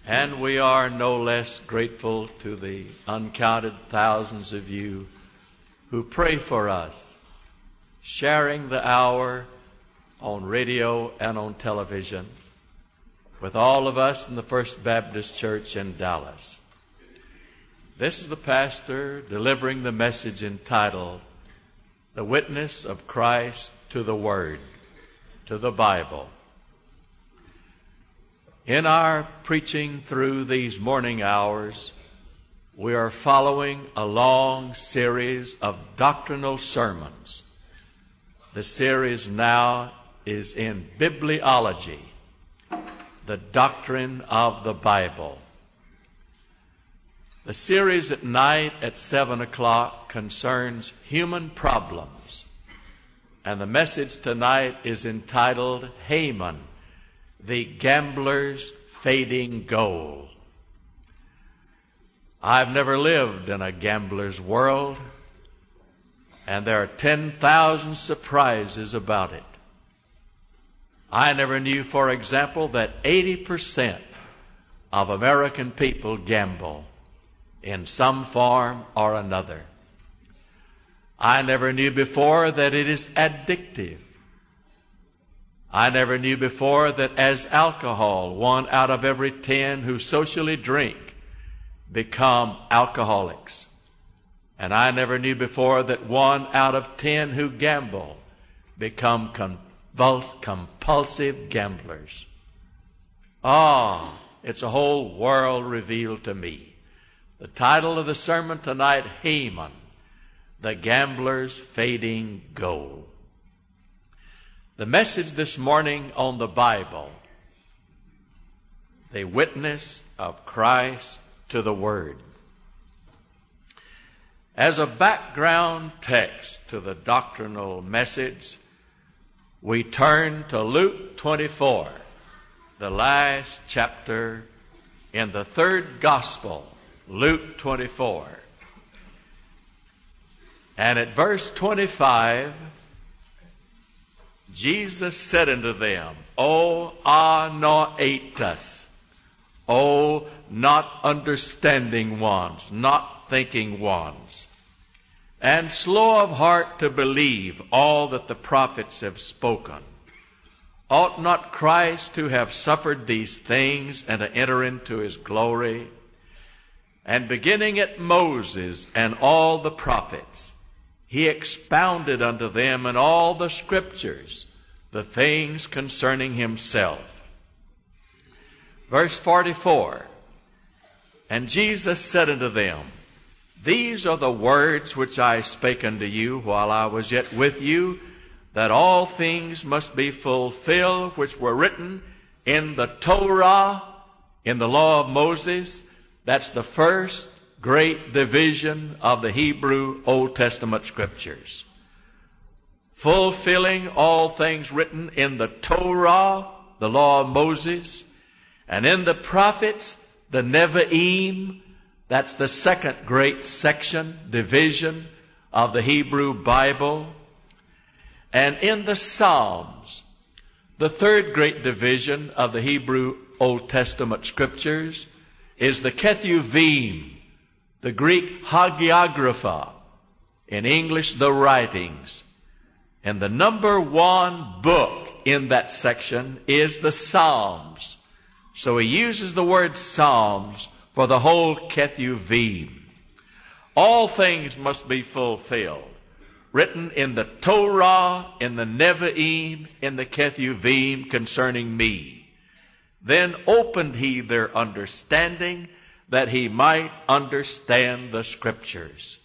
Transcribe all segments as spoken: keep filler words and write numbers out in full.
And we are no less grateful to the uncounted thousands of you who pray for us, sharing the hour on radio and on television with all of us in the First Baptist Church in Dallas. This is the pastor delivering the message entitled, The Witness of Christ to the Word, to the Bible. In our preaching through these morning hours, we are following a long series of doctrinal sermons. The series now is in Bibliology, the doctrine of the Bible. The series at night at seven o'clock concerns human problems, and the message tonight is entitled Haman, the Gambler's Fading Gold. I've never lived in a gambler's world, and there are ten thousand surprises about it. I never knew, for example, that eighty percent of American people gamble in some form or another. I never knew before that it is addictive. I never knew before that as alcohol, one out of every ten who socially drink become alcoholics. And I never knew before that one out of ten who gamble become convul- compulsive gamblers. Ah, oh, it's a whole world revealed to me. The title of the sermon tonight, Haman, the Gambler's Fading Gold. The message this morning on the Bible, the witness of Christ to the Word. As a background text to the doctrinal message, we turn to Luke twenty-four, the last chapter in the third gospel, Luke twenty-four. And at verse twenty-five, Jesus said unto them, O anoetas, O not understanding ones, not thinking ones, and slow of heart to believe all that the prophets have spoken. Ought not Christ to have suffered these things and to enter into his glory? And beginning at Moses and all the prophets, he expounded unto them in all the scriptures the things concerning himself. Verse forty-four, and Jesus said unto them, These are the words which I spake unto you while I was yet with you, that all things must be fulfilled which were written in the Torah, in the law of Moses. That's the first great division of the Hebrew Old Testament scriptures. Fulfilling all things written in the Torah, the law of Moses, and in the prophets, the Nevi'im. That's the second great section, division of the Hebrew Bible. And in the Psalms, the third great division of the Hebrew Old Testament scriptures is the Ketuvim, the Greek hagiographa, in English the writings. And the number one book in that section is the Psalms. So he uses the word Psalms for the whole Ketuvim. All things must be fulfilled, written in the Torah, in the Nevi'im, in the Ketuvim concerning me. Then opened he their understanding, that he might understand the scriptures.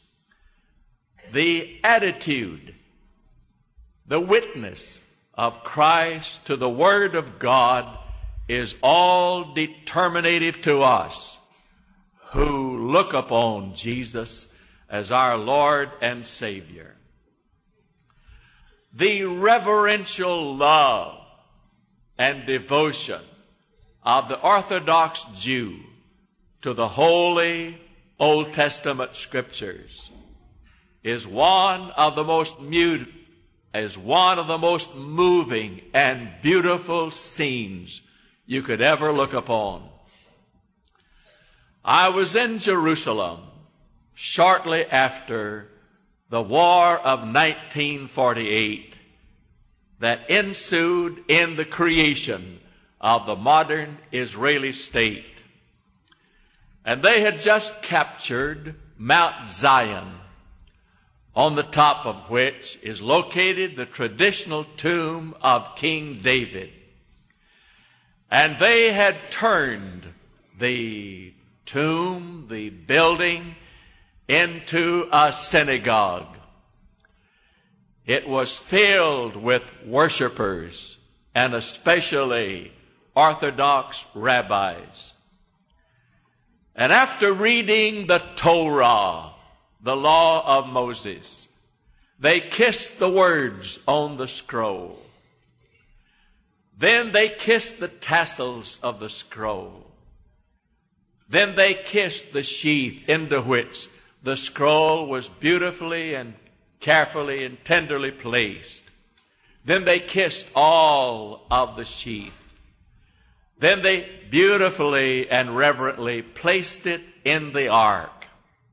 The attitude, the witness of Christ to the Word of God is all determinative to us who look upon Jesus as our Lord and Savior. The reverential love and devotion of the Orthodox Jew to the holy Old Testament scriptures is one of the most mute, is one of the most moving and beautiful scenes you could ever look upon. I was in Jerusalem shortly after the War of nineteen forty-eight that ensued in the creation of the modern Israeli state. And they had just captured Mount Zion, on the top of which is located the traditional tomb of King David. And they had turned the tomb, the building, into a synagogue. It was filled with worshipers, and especially Orthodox rabbis. And after reading the Torah, the law of Moses, they kissed the words on the scroll. Then they kissed the tassels of the scroll. Then they kissed the sheath into which the scroll was beautifully and carefully and tenderly placed. Then they kissed all of the sheath. Then they beautifully and reverently placed it in the ark.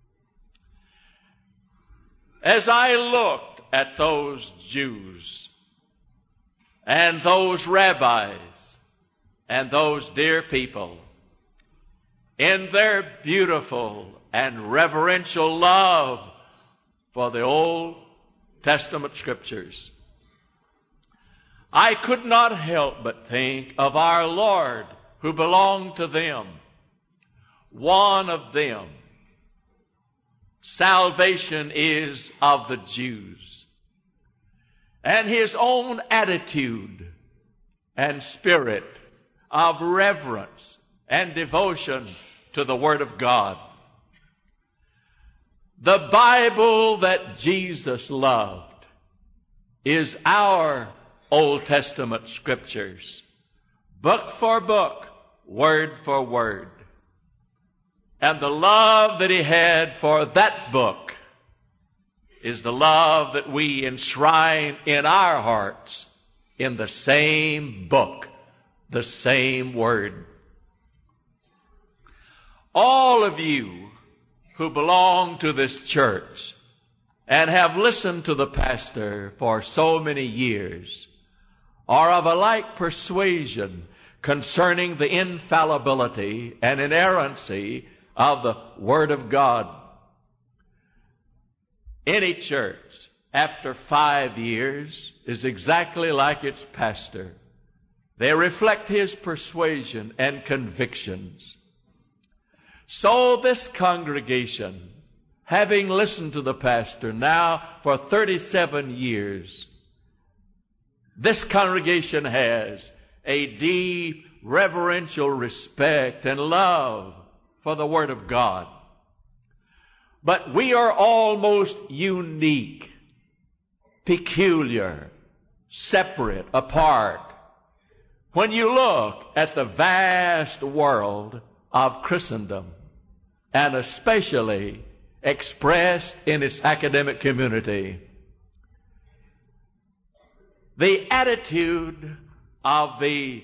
As I looked at those Jews and those rabbis and those dear people in their beautiful and reverential love for the Old Testament Scriptures, I could not help but think of our Lord who belonged to them, one of them. Salvation is of the Jews. And his own attitude and spirit of reverence and devotion to the Word of God. The Bible that Jesus loved is our Old Testament Scriptures, book for book, word for word. And the love that he had for that book is the love that we enshrine in our hearts in the same book, the same word. All of you who belong to this church and have listened to the pastor for so many years are of a like persuasion concerning the infallibility and inerrancy of the Word of God. Any church, after five years, is exactly like its pastor. They reflect his persuasion and convictions. So this congregation, having listened to the pastor now for thirty-seven years, this congregation has a deep reverential respect and love for the Word of God. But we are almost unique, peculiar, separate, apart. When you look at the vast world of Christendom, and especially expressed in its academic community, the attitude of the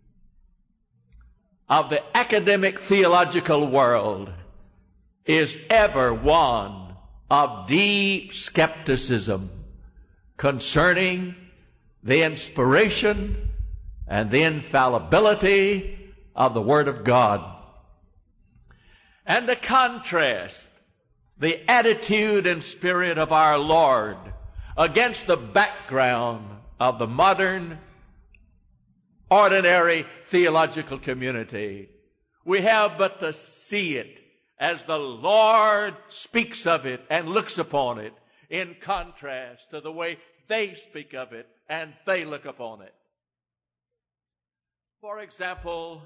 of the academic theological world is ever one of deep skepticism concerning the inspiration and the infallibility of the Word of God. And to contrast the attitude and spirit of our Lord against the background of the modern, ordinary theological community, we have but to see it as the Lord speaks of it and looks upon it in contrast to the way they speak of it and they look upon it. For example,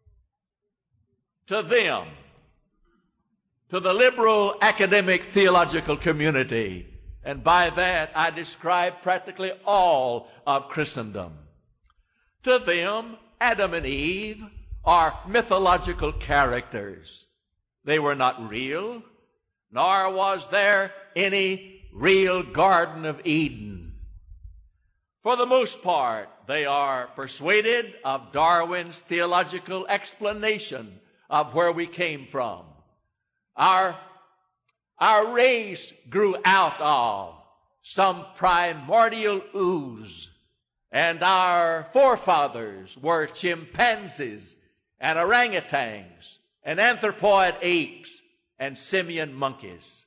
to them, to the liberal academic theological community, and by that I describe practically all of Christendom. To them, Adam and Eve are mythological characters. They were not real, nor was there any real Garden of Eden. For the most part, they are persuaded of Darwin's theological explanation of where we came from. Our, our race grew out of some primordial ooze, and our forefathers were chimpanzees and orangutans and anthropoid apes and simian monkeys.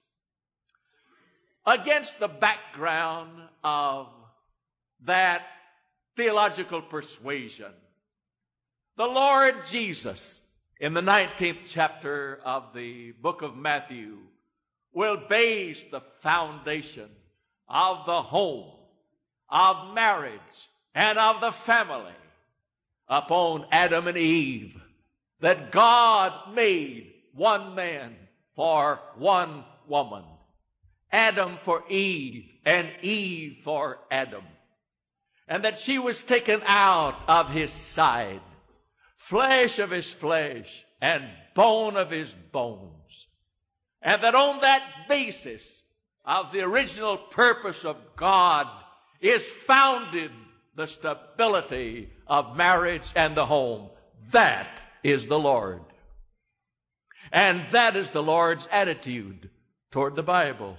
Against the background of that theological persuasion, the Lord Jesus, in the nineteenth chapter of the book of Matthew, will base the foundation of the home, of marriage, and of the family upon Adam and Eve, that God made one man for one woman, Adam for Eve, and Eve for Adam, and that she was taken out of his side, flesh of his flesh, and bone of his bones, and that on that basis of the original purpose of God is founded the stability of marriage and the home. That is the Lord. And that is the Lord's attitude toward the Bible.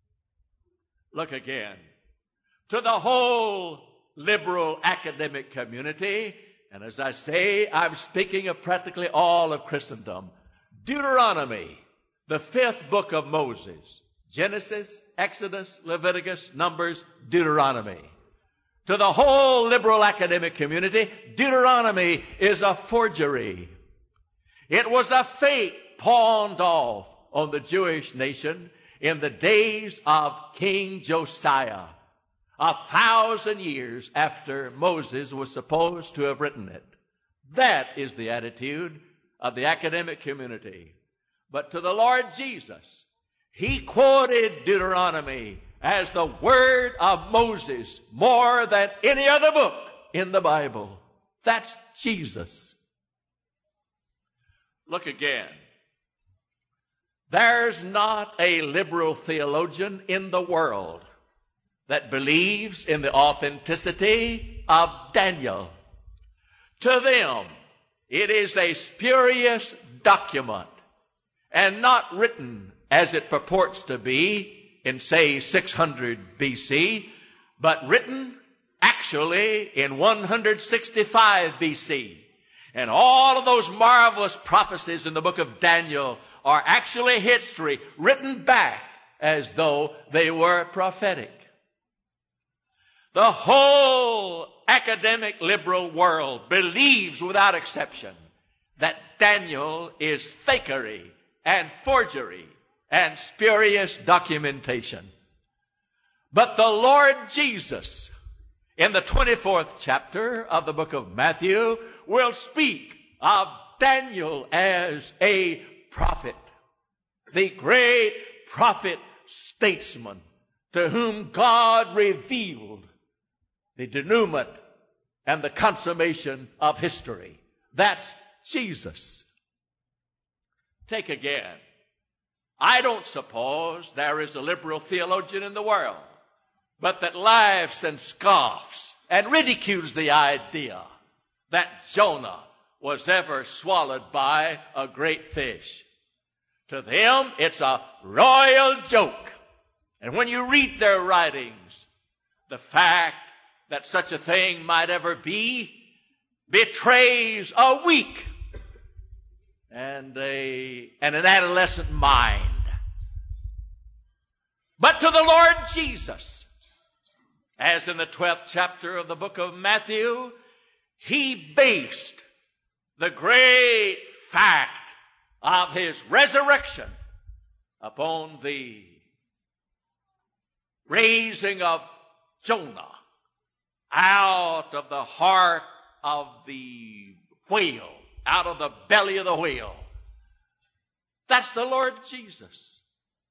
Look again. To the whole liberal academic community, and as I say, I'm speaking of practically all of Christendom, Deuteronomy, the fifth book of Moses, Genesis, Exodus, Leviticus, Numbers, Deuteronomy. To the whole liberal academic community, Deuteronomy is a forgery. It was a fake pawned off on the Jewish nation in the days of King Josiah, a thousand years after Moses was supposed to have written it. That is the attitude of the academic community. But to the Lord Jesus, he quoted Deuteronomy as the word of Moses more than any other book in the Bible. That's Jesus. Look again. There's not a liberal theologian in the world that believes in the authenticity of Daniel. To them, it is a spurious document and not written as it purports to be in, say, six hundred B C, but written actually in one hundred sixty-five B C. And all of those marvelous prophecies in the book of Daniel are actually history written back as though they were prophetic. The whole academic liberal world believes without exception that Daniel is fakery and forgery and spurious documentation. But the Lord Jesus, in the twenty-fourth chapter of the book of Matthew, will speak of Daniel as a prophet, the great prophet statesman to whom God revealed the denouement and the consummation of history. That's Jesus. Take again. I don't suppose there is a liberal theologian in the world, but that laughs and scoffs and ridicules the idea that Jonah was ever swallowed by a great fish. To them, it's a royal joke. And when you read their writings, the fact that such a thing might ever be betrays a weak and a and an adolescent mind. But to the Lord Jesus, as in the twelfth chapter of the book of Matthew, he based the great fact of his resurrection upon the raising of Jonah out of the heart of the whale, out of the belly of the whale. That's the Lord Jesus.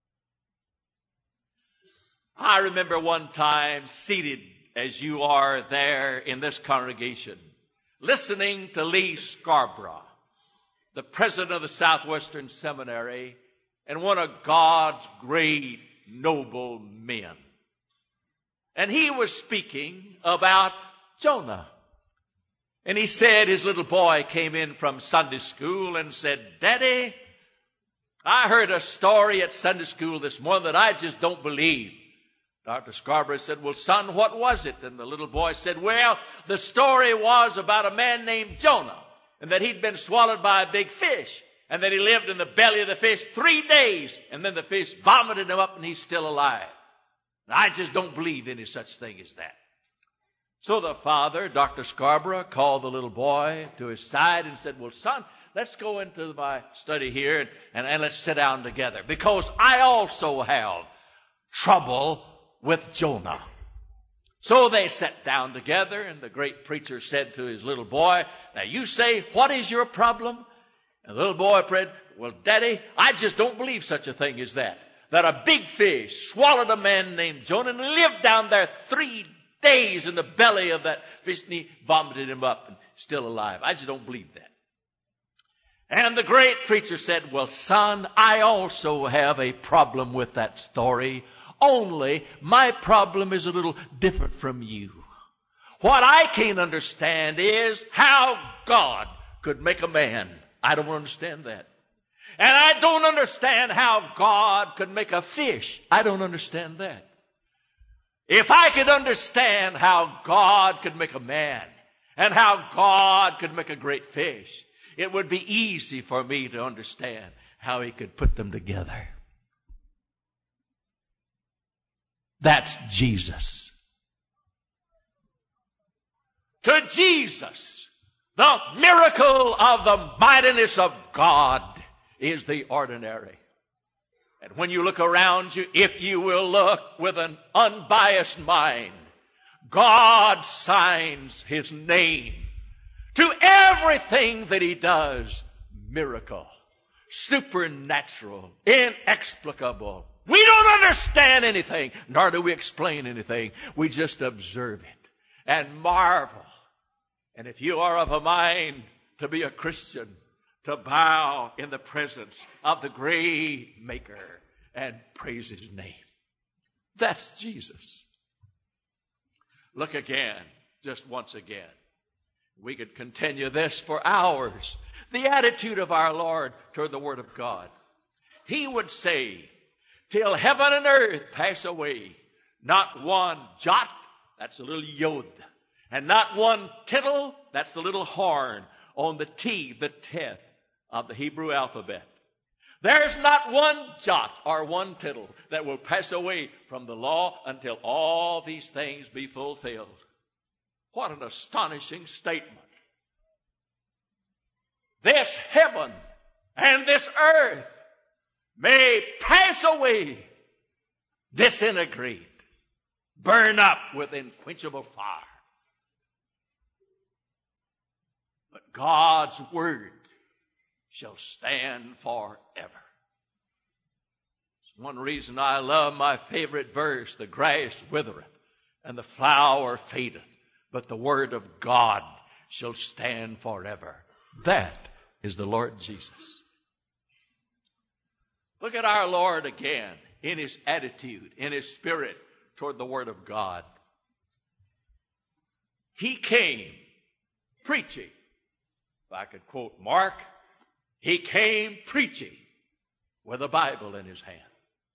I remember one time seated as you are there in this congregation, listening to Lee Scarborough, the president of the Southwestern Seminary and one of God's great noble men. And he was speaking about Jonah. And he said, his little boy came in from Sunday school and said, Daddy, I heard a story at Sunday school this morning that I just don't believe. Doctor Scarborough said, well, son, what was it? And the little boy said, well, the story was about a man named Jonah, and that he'd been swallowed by a big fish, and that he lived in the belly of the fish three days, and then the fish vomited him up and he's still alive. And I just don't believe any such thing as that. So the father, Doctor Scarborough, called the little boy to his side and said, well, son, let's go into my study here and, and, and let's sit down together, because I also have trouble with Jonah. So they sat down together, and the great preacher said to his little boy, now you say, what is your problem? And the little boy said, well, Daddy, I just don't believe such a thing as that. That a big fish swallowed a man named Jonah and lived down there three days in the belly of that fish, and he vomited him up and still alive. I just don't believe that. And the great preacher said, well, son, I also have a problem with that story. Only my problem is a little different from you. What I can't understand is how God could make a man. I don't understand that. And I don't understand how God could make a fish. I don't understand that. If I could understand how God could make a man and how God could make a great fish, it would be easy for me to understand how he could put them together. That's Jesus. To Jesus, the miracle of the mightiness of God is the ordinary. And when you look around you, if you will look with an unbiased mind, God signs his name to everything that he does. Miracle, supernatural, inexplicable. We don't understand anything, nor do we explain anything. We just observe it and marvel. And if you are of a mind to be a Christian, to bow in the presence of the great Maker and praise his name, that's Jesus. Look again, just once again. We could continue this for hours. The attitude of our Lord toward the Word of God. He would say, till heaven and earth pass away, not one jot, that's a little yod, and not one tittle, that's the little horn on the T, the tenth of the Hebrew alphabet. There's not one jot or one tittle that will pass away from the law until all these things be fulfilled. What an astonishing statement. This heaven and this earth may pass away, disintegrate, burn up with unquenchable fire. But God's word shall stand forever. It's one reason I love my favorite verse, the grass withereth and the flower fadeth, but the word of God shall stand forever. That is the Lord Jesus. Look at our Lord again in his attitude, in his spirit toward the Word of God. He came preaching. If I could quote Mark, he came preaching with a Bible in his hand.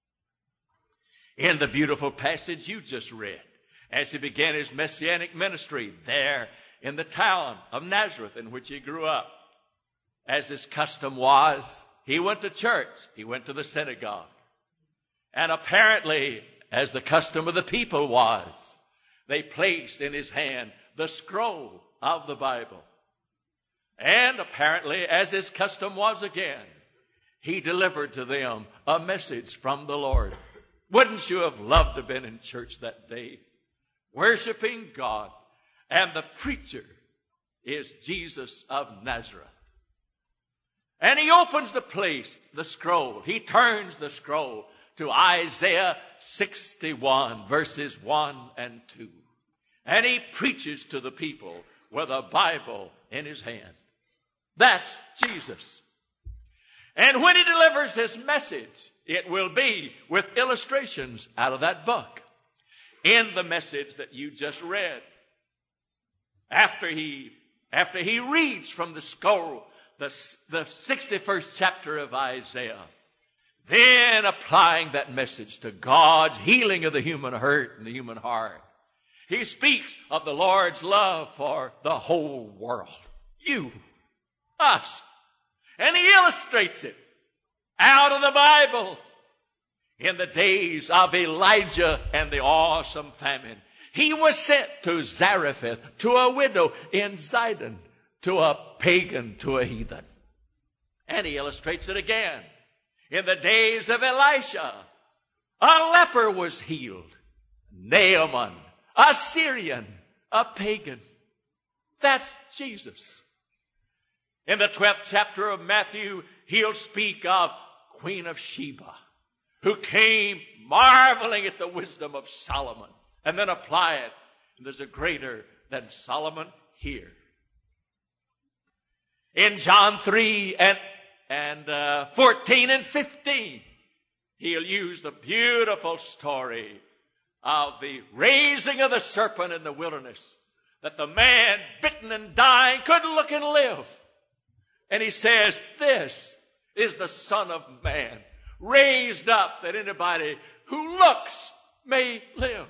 In the beautiful passage you just read, as he began his messianic ministry there in the town of Nazareth in which he grew up, as his custom was, he went to church. He went to the synagogue. And apparently, as the custom of the people was, they placed in his hand the scroll of the Bible. And apparently, as his custom was again, he delivered to them a message from the Lord. Wouldn't you have loved to have been in church that day, worshiping God? And the preacher is Jesus of Nazareth. And he opens the place, the scroll. He turns the scroll to Isaiah sixty-one, verses one and two. And he preaches to the people with a Bible in his hand. That's Jesus. And when he delivers his message, it will be with illustrations out of that book. In the message that you just read, after he after he reads from the scroll, the, the sixty-first chapter of Isaiah, then applying that message to God's healing of the human hurt and the human heart, he speaks of the Lord's love for the whole world. You, us. And he illustrates it out of the Bible. In the days of Elijah and the awesome famine, he was sent to Zarephath, to a widow in Zidon, to a pagan, to a heathen. And he illustrates it again. In the days of Elisha, a leper was healed. Naaman, a Syrian, a pagan. That's Jesus. In the twelfth chapter of Matthew, he'll speak of Queen of Sheba, who came marveling at the wisdom of Solomon, and then apply it. And there's a greater than Solomon here. In John three and, and uh, fourteen and fifteen, he'll use the beautiful story of the raising of the serpent in the wilderness, that the man bitten and dying could look and live. And he says, this is the Son of Man, raised up that anybody who looks may live.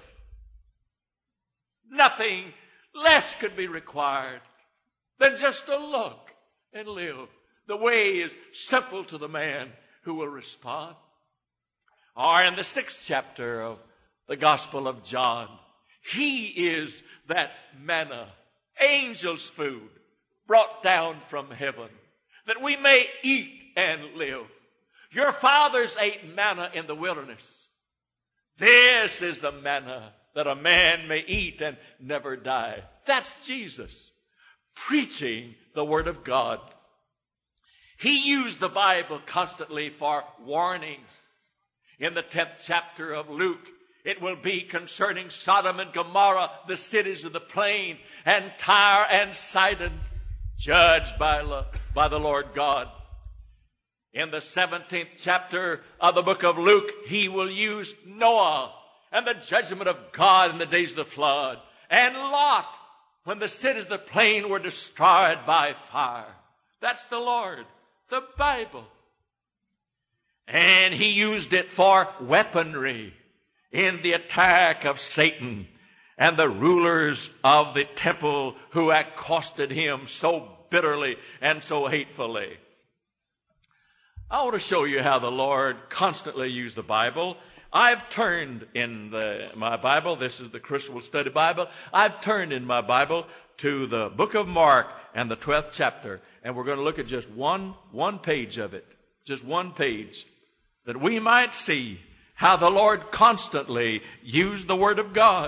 Nothing less could be required than just to look and live. The way is simple to the man who will respond. Or in the sixth chapter of the Gospel of John, he is that manna, angels' food, brought down from heaven, that we may eat and live. Your fathers ate manna in the wilderness. This is the manna that a man may eat and never die. That's Jesus preaching the Word of God. He used the Bible constantly for warning. In the tenth chapter of Luke, it will be concerning Sodom and Gomorrah, the cities of the plain, and Tyre and Sidon, judged by, by the Lord God. In the seventeenth chapter of the book of Luke, he will use Noah and the judgment of God in the days of the flood, and Lot when the cities of the plain were destroyed by fire. That's the Lord, the Bible. And he used it for weaponry in the attack of Satan and the rulers of the temple who accosted him so bitterly and so hatefully. I want to show you how the Lord constantly used the Bible. I've turned in the, my Bible, this is the Crucible Study Bible, I've turned in my Bible to the book of Mark and the twelfth chapter, and we're going to look at just one, one page of it, just one page, that we might see how the Lord constantly used the Word of God.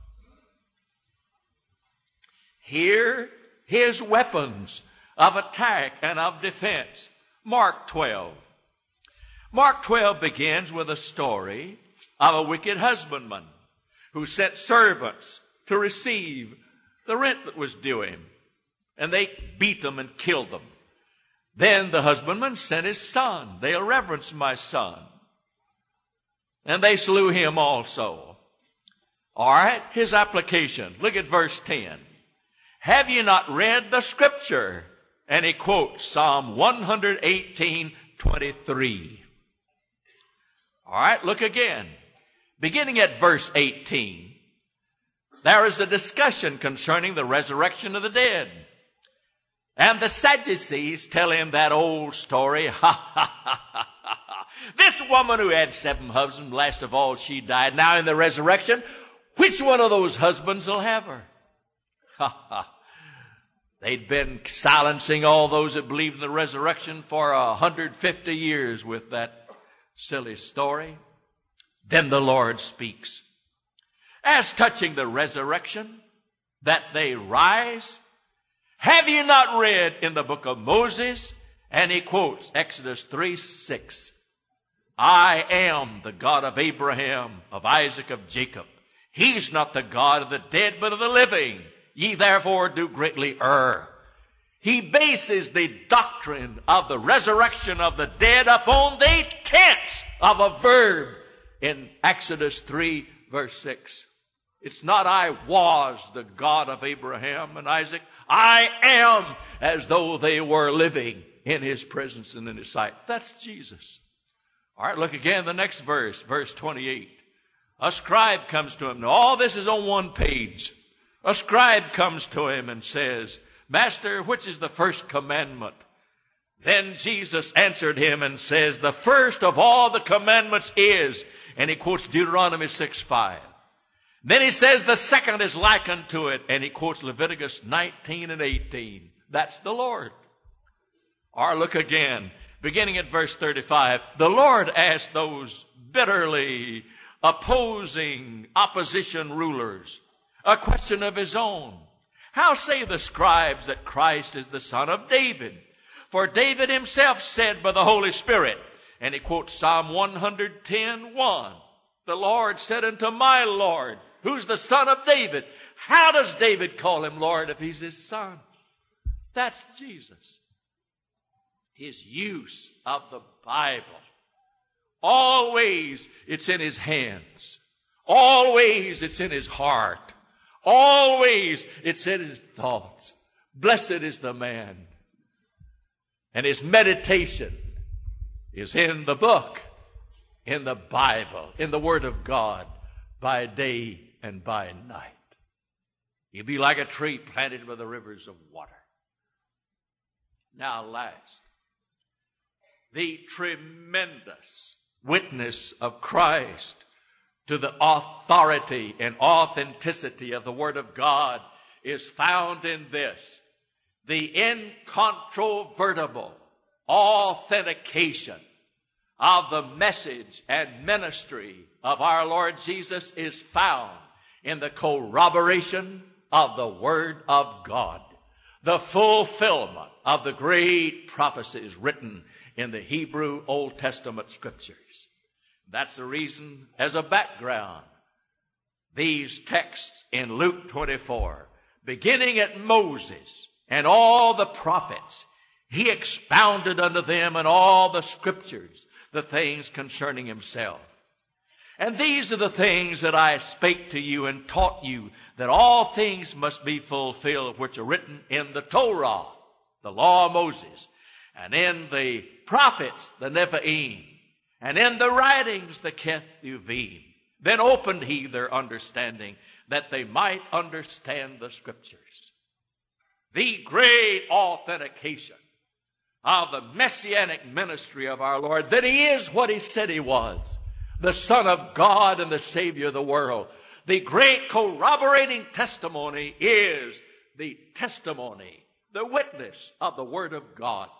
Here, his weapons of attack and of defense. Mark twelve. Mark twelve begins with a story of a wicked husbandman who sent servants to receive the rent that was due him. And they beat them and killed them. Then the husbandman sent his son. They'll reverence my son. And they slew him also. All right, his application. Look at verse ten. Have you not read the scripture? And he quotes Psalm one eighteen twenty-three. All right, look again. Beginning at verse eighteen, there is a discussion concerning the resurrection of the dead. And the Sadducees tell him that old story. Ha, ha, ha, ha, ha. This woman who had seven husbands, last of all she died. Now in the resurrection, which one of those husbands will have her? Ha, ha. They'd been silencing all those that believed in the resurrection for one hundred fifty years with that silly story. Then the Lord speaks. As touching the resurrection, that they rise, have you not read in the book of Moses? And he quotes Exodus three six. I am the God of Abraham, of Isaac, of Jacob. He's not the God of the dead, but of the living. Ye therefore do greatly err. He bases the doctrine of the resurrection of the dead upon the tense of a verb in Exodus three verse six. It's not I was the God of Abraham and Isaac. I am, as though they were living in his presence and in his sight. That's Jesus. All right, look again, the next verse, verse twenty-eight. A scribe comes to him. Now, all this is on one page. A scribe comes to him and says, Master, which is the first commandment? Then Jesus answered him and says, the first of all the commandments is, and he quotes Deuteronomy six five. Then he says the second is likened to it, and he quotes Leviticus nineteen and eighteen. That's the Lord. Or look again, beginning at verse thirty-five. The Lord asked those bitterly opposing opposition rulers a question of his own. How say the scribes that Christ is the son of David? For David himself said by the Holy Spirit, and he quotes Psalm one ten one. The Lord said unto my Lord, who's the son of David. How does David call him Lord if he's his son? That's Jesus. His use of the Bible. Always it's in his hands. Always it's in his heart. Always it's in his thoughts. Blessed is the man. And his meditation is in the book, in the Bible, in the Word of God, by day and by night. He'll be like a tree planted by the rivers of water. Now last, the tremendous witness of Christ to the authority and authenticity of the Word of God is found in this. The incontrovertible authentication of the message and ministry of our Lord Jesus is found in the corroboration of the Word of God, the fulfillment of the great prophecies written in the Hebrew Old Testament scriptures. That's the reason, as a background, these texts in Luke twenty-four, beginning at Moses and all the prophets, he expounded unto them in all the scriptures the things concerning himself. And these are the things that I spake to you and taught you, that all things must be fulfilled which are written in the Torah, the law of Moses, and in the prophets, the Nephilim, and in the writings, the Ketuvim. Then opened he their understanding, that they might understand the scriptures. The great authentication of the messianic ministry of our Lord, that he is what he said he was, the Son of God and the Savior of the world. The great corroborating testimony is the testimony, the witness of the Word of God.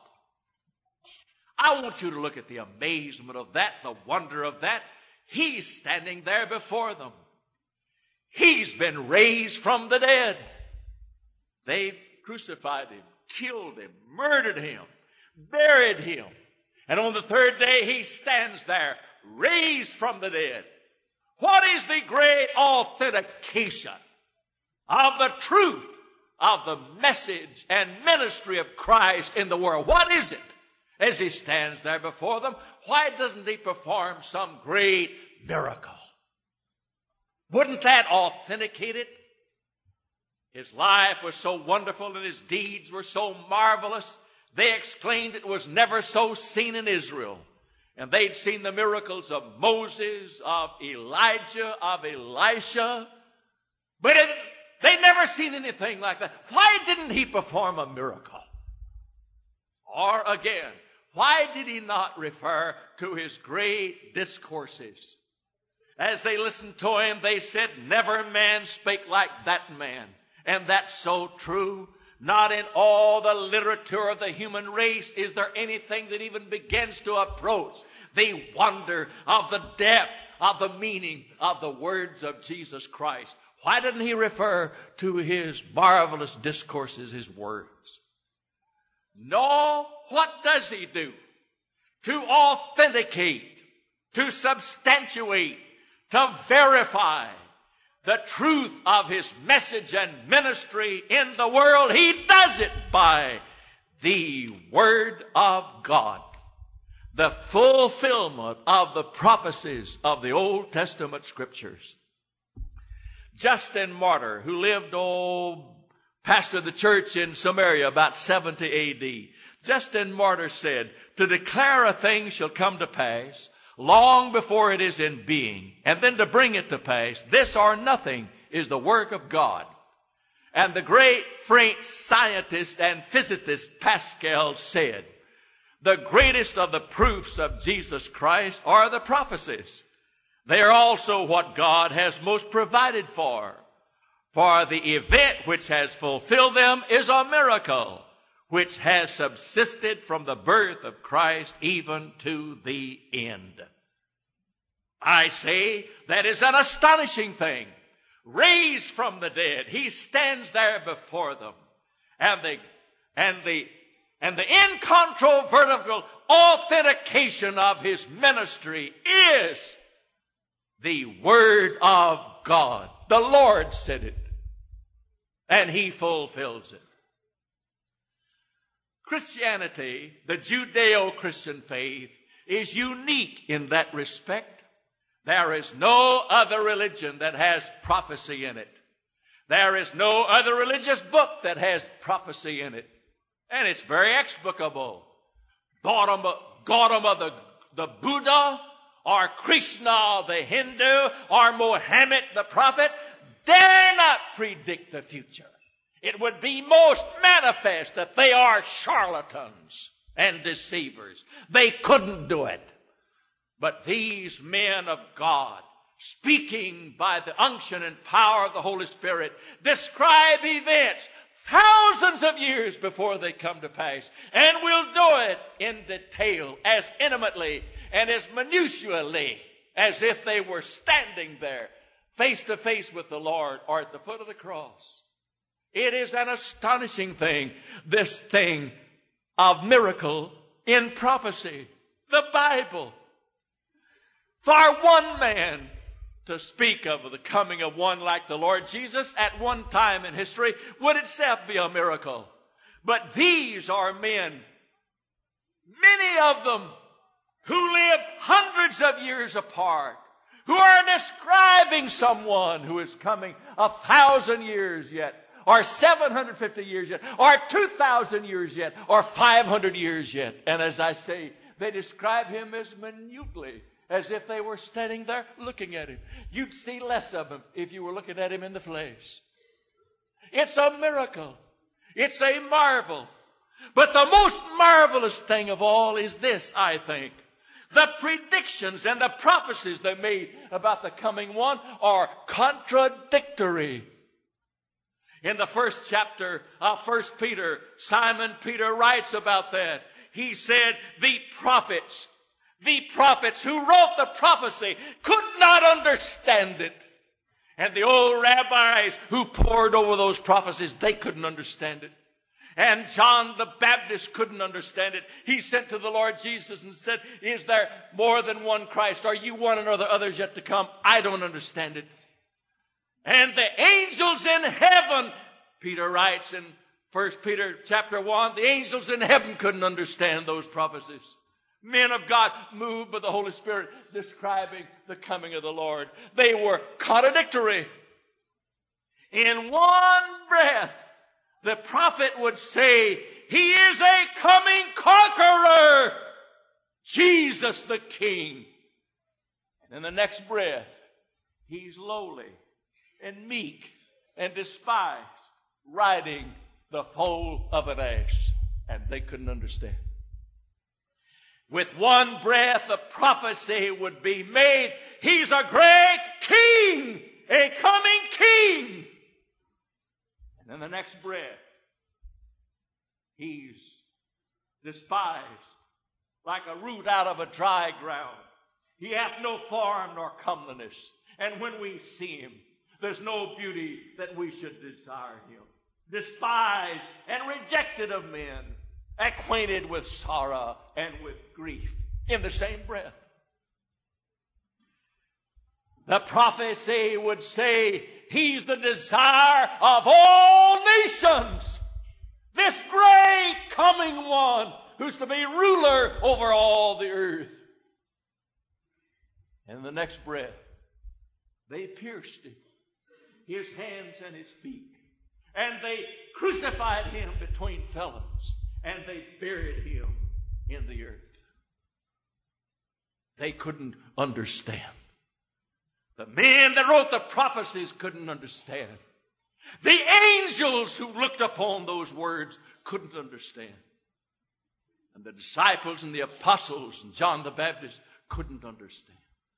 I want you to look at the amazement of that, the wonder of that. He's standing there before them. He's been raised from the dead. They've crucified him, killed him, murdered him, buried him. And on the third day, he stands there, raised from the dead. What is the great authentication of the truth of the message and ministry of Christ in the world? What is it? As he stands there before them, why doesn't he perform some great miracle? Wouldn't that authenticate it? His life was so wonderful and his deeds were so marvelous. They exclaimed it was never so seen in Israel. And they'd seen the miracles of Moses, of Elijah, of Elisha. But it, they'd never seen anything like that. Why didn't he perform a miracle? Or again, why did he not refer to his great discourses? As they listened to him, they said, never man spake like that man. And that's so true. Not in all the literature of the human race is there anything that even begins to approach the wonder of the depth of the meaning of the words of Jesus Christ. Why didn't he refer to his marvelous discourses, his words? No, what does he do? To authenticate, to substantiate, to verify the truth of his message and ministry in the world. He does it by the Word of God. The fulfillment of the prophecies of the Old Testament scriptures. Justin Martyr, who lived, oh, pastored the church in Samaria about seventy A D. Justin Martyr said, to declare a thing shall come to pass long before it is in being, and then to bring it to pass, this or nothing is the work of God. And the great French scientist and physicist Pascal said, the greatest of the proofs of Jesus Christ are the prophecies. They are also what God has most provided for. For the event which has fulfilled them is a miracle, which has subsisted from the birth of Christ even to the end. I say that is an astonishing thing. Raised from the dead, he stands there before them. And the, and the, and the incontrovertible authentication of his ministry is the Word of God. The Lord said it, and he fulfills it. Christianity, the Judeo-Christian faith, is unique in that respect. There is no other religion that has prophecy in it. There is no other religious book that has prophecy in it. And it's very explicable. Gautama, Gautama the, the Buddha, or Krishna the Hindu, or Muhammad the prophet, dare not predict the future. It would be most manifest that they are charlatans and deceivers. They couldn't do it. But these men of God, speaking by the unction and power of the Holy Spirit, describe events thousands of years before they come to pass, and will do it in detail, as intimately and as minutially as if they were standing there face to face with the Lord or at the foot of the cross. It is an astonishing thing, this thing of miracle in prophecy, the Bible. For one man to speak of the coming of one like the Lord Jesus at one time in history would itself be a miracle. But these are men, many of them, who live hundreds of years apart, who are describing someone who is coming a thousand years yet, or seven hundred fifty years yet, or two thousand years yet, or five hundred years yet. And as I say, they describe him as minutely, as if they were standing there looking at him. You'd see less of him if you were looking at him in the flesh. It's a miracle. It's a marvel. But the most marvelous thing of all is this, I think. The predictions and the prophecies they made about the coming one are contradictory. In the first chapter of First Peter, Simon Peter writes about that. He said, the prophets, the prophets who wrote the prophecy could not understand it. And the old rabbis who pored over those prophecies, they couldn't understand it. And John the Baptist couldn't understand it. He sent to the Lord Jesus and said, is there more than one Christ? Are you one and are there others yet to come? I don't understand it. And the angels in heaven, Peter writes in First Peter chapter one, the angels in heaven couldn't understand those prophecies. Men of God moved by the Holy Spirit describing the coming of the Lord. They were contradictory. In one breath, the prophet would say, he is a coming conqueror, Jesus the King. And in the next breath, he's lowly and meek and despised, riding the foal of an ass. And they couldn't understand. With one breath, the prophecy would be made, he's a great king, a coming king. And in the next breath, he's despised like a root out of a dry ground. He hath no form nor comeliness. And when we see him, there's no beauty that we should desire him. Despised and rejected of men, acquainted with sorrow and with grief in the same breath. The prophecy would say, he's the desire of all nations. This great coming one who's to be ruler over all the earth. And in the next breath, they pierced him. his hands and his feet. And they crucified him between fellows. And they buried him in the earth. They couldn't understand. The men that wrote the prophecies couldn't understand. The angels who looked upon those words couldn't understand. And the disciples and the apostles and John the Baptist couldn't understand.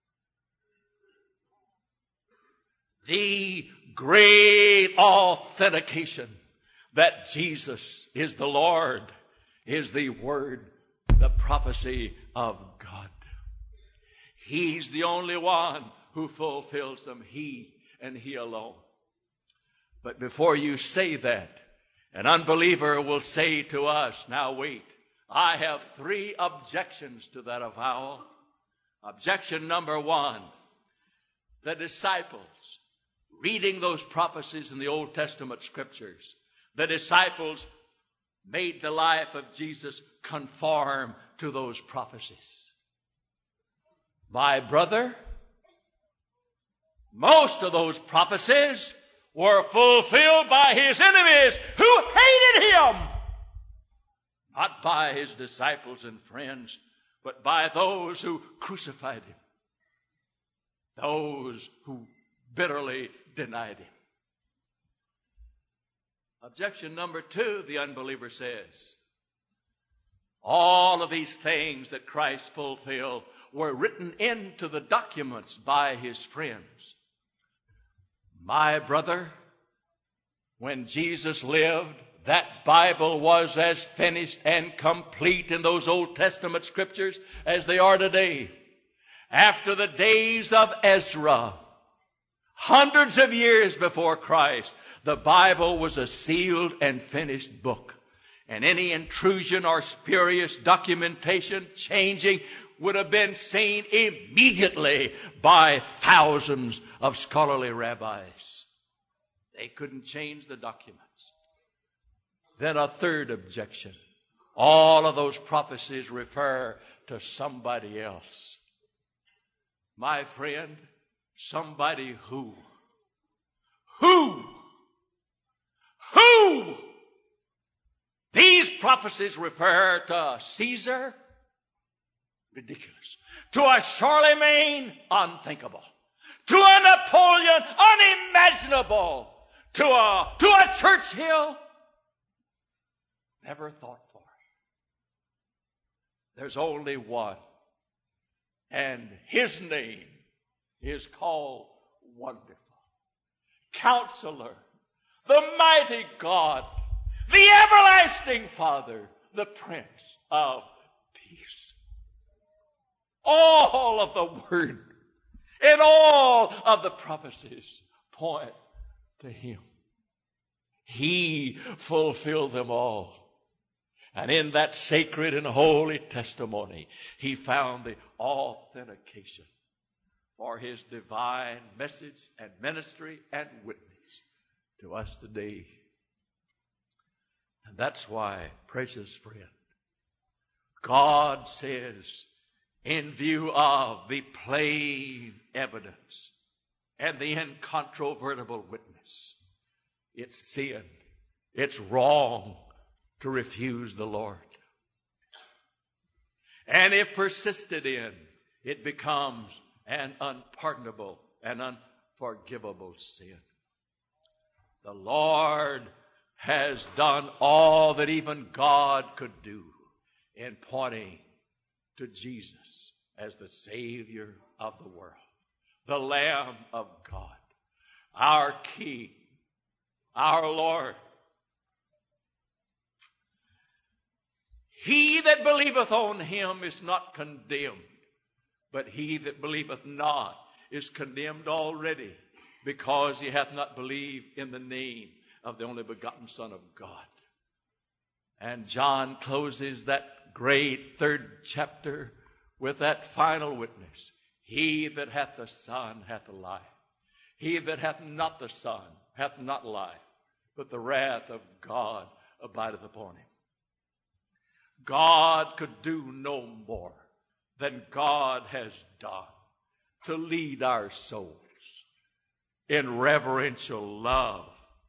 The great authentication that Jesus is the Lord is the word, the prophecy of God. He's the only one who fulfills them, he and he alone. But before you say that, an unbeliever will say to us, now wait, I have three objections to that avowal. Objection number one, the disciples, reading those prophecies in the Old Testament scriptures, the disciples made the life of Jesus conform to those prophecies. My brother, most of those prophecies were fulfilled by his enemies who hated him. Not by his disciples and friends, but by those who crucified him. Those who bitterly denied him. Objection number two, the unbeliever says, all of these things that Christ fulfilled were written into the documents by his friends. My brother, when Jesus lived, that Bible was as finished and complete in those Old Testament scriptures as they are today. After the days of Ezra, hundreds of years before Christ, the Bible was a sealed and finished book. And any intrusion or spurious documentation changing would have been seen immediately by thousands of scholarly rabbis. They couldn't change the documents. Then a third objection. All of those prophecies refer to somebody else. My friend, somebody who? Who? Who? These prophecies refer to Caesar? Ridiculous. To a Charlemagne? Unthinkable. To a Napoleon? Unimaginable. To a, to a Churchill? Never thought for. There's only one. And his name is called Wonderful. Counselor. The mighty God. The everlasting Father. The Prince of Peace. All of the Word and all of the prophecies point to Him. He fulfilled them all. And in that sacred and holy testimony, He found the authentication for His divine message and ministry and witness to us today. And that's why, precious friend, God says, in view of the plain evidence and the incontrovertible witness, it's sin, it's wrong to refuse the Lord. And if persisted in, it becomes an unpardonable and unforgivable sin. The Lord has done all that even God could do in pointing to Jesus as the Savior of the world, the Lamb of God, our King, our Lord. He that believeth on Him is not condemned, but he that believeth not is condemned already, because he hath not believed in the name of the only begotten Son of God. And John closes that great third chapter with that final witness. He that hath the Son hath life. He that hath not the Son hath not life, but the wrath of God abideth upon him. God could do no more than God has done to lead our souls in reverential love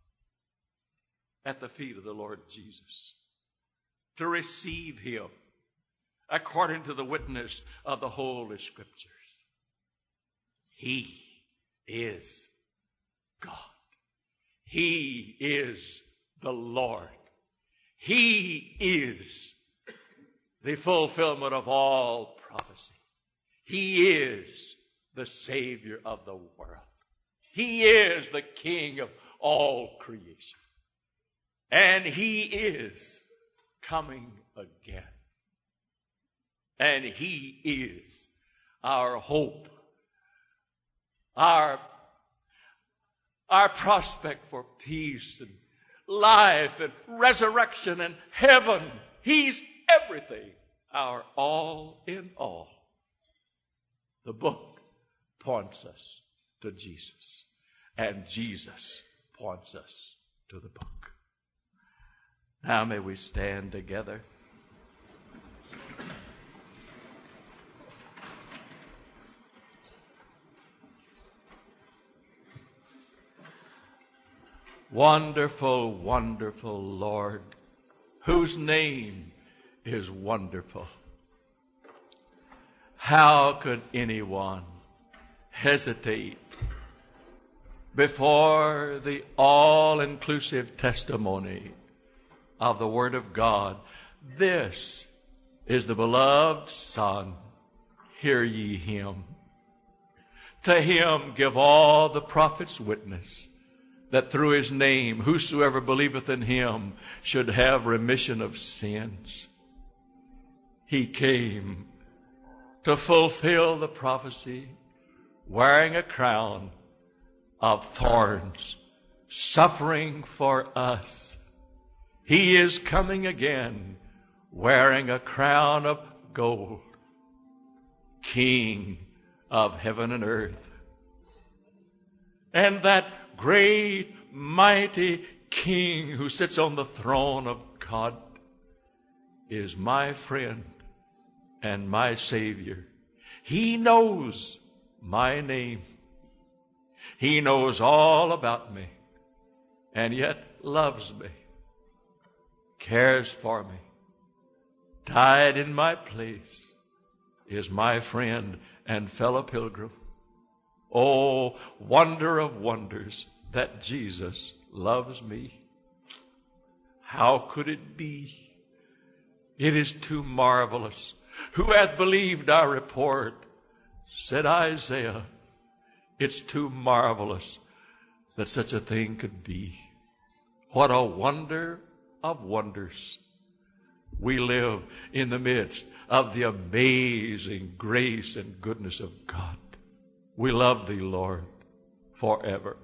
at the feet of the Lord Jesus, to receive him according to the witness of the Holy Scriptures. He is God. He is the Lord. He is the fulfillment of all prophecy. He is the Savior of the world. He is the King of all creation. And he is coming again. And he is our hope, our, our prospect for peace and life and resurrection and heaven. He's everything, our all in all. The book points us to Jesus, and Jesus points us to the book. Now may we stand together. Wonderful, wonderful Lord, whose name is wonderful. How could anyone hesitate before the all-inclusive testimony of the Word of God? This is the beloved Son. Hear ye him. To him give all the prophets witness, that through his name whosoever believeth in him should have remission of sins. He came to fulfill the prophecy, wearing a crown of thorns, suffering for us. He is coming again, wearing a crown of gold, King of heaven and earth. And that great, mighty King who sits on the throne of God is my friend and my Savior. He knows my name. He knows all about me, and yet loves me, cares for me, died in my place, is my friend and fellow pilgrim. Oh, wonder of wonders that Jesus loves me. How could it be? It is too marvelous. Who hath believed our report? Said Isaiah. It's too marvelous that such a thing could be. What a wonder of wonders. We live in the midst of the amazing grace and goodness of God. We love thee, Lord, forever.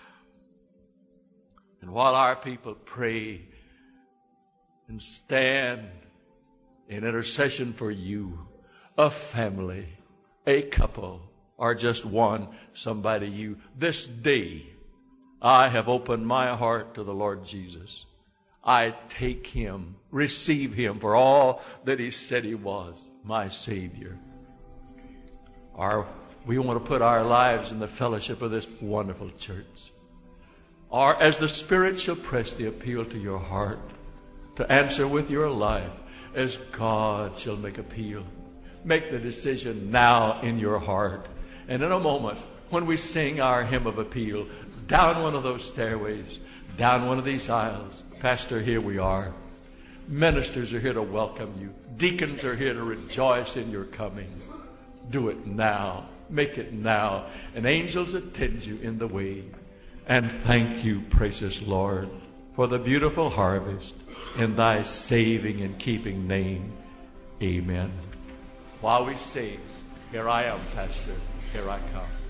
And while our people pray and stand in intercession for you, a family, a couple, or just one, somebody you, this day I have opened my heart to the Lord Jesus. I take him, receive him for all that he said he was, my Savior. Our, we want to put our lives in the fellowship of this wonderful church. Or as the Spirit shall press the appeal to your heart, to answer with your life, as God shall make appeal. Make the decision now in your heart. And in a moment, when we sing our hymn of appeal, down one of those stairways, down one of these aisles, Pastor, here we are. Ministers are here to welcome you. Deacons are here to rejoice in your coming. Do it now. Make it now. And angels attend you in the way. And thank you, precious Lord, for the beautiful harvest in thy saving and keeping name. Amen. While we sing, here I am, Pastor. Here I come.